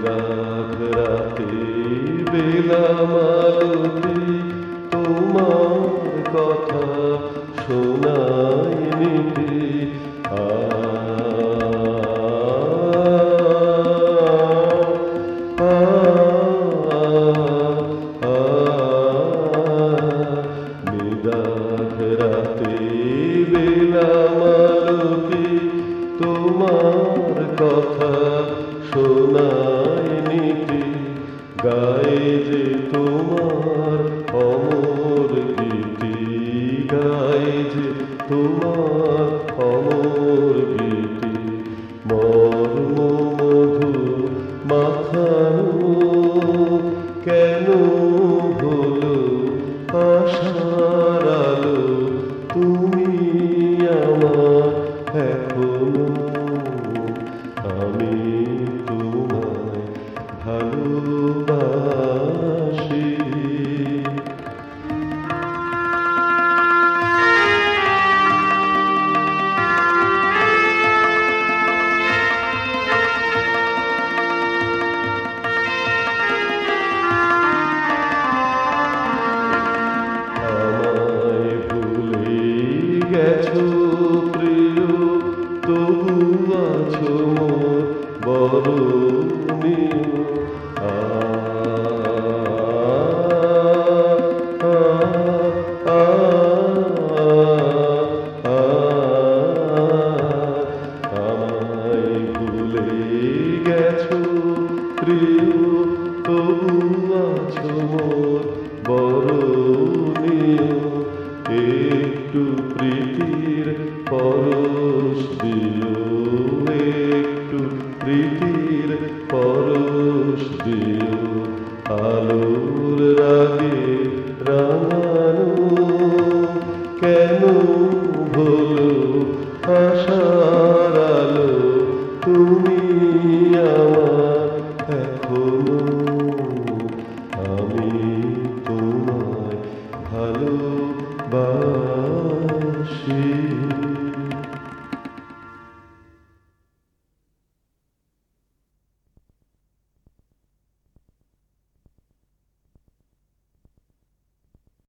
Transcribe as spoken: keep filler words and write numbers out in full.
নিদাঘ রাতে বেলা মালতী তোমার কথা শোনায় নিতে আ নিদাঘ রাতে বেলা মালতী তোমার কথা শোনায় নিতে গায়ে যে তোমার অমর গীতি গায়ে যে তোমার অমর গীতি মর্ম মধু মাখানো কেন হলো আশার আলো তুমি আমার এখনো আমি তোমায় ভালোবাসি আমায় ভুলে গেছো প্রিয় তবু আছো মোর বরণীয় আ আ আ আমায় ভুলে গেছো প্রিয় তবু আছো মোর বরণীয় একটু প্রীতির পরশ দিও একটু প্রীতির পরশ দিও আলোর রাগে রাঙানো কেন হলো আশার আলো তুমি আমার এখনো আমি তোমায় ভালোবাসি।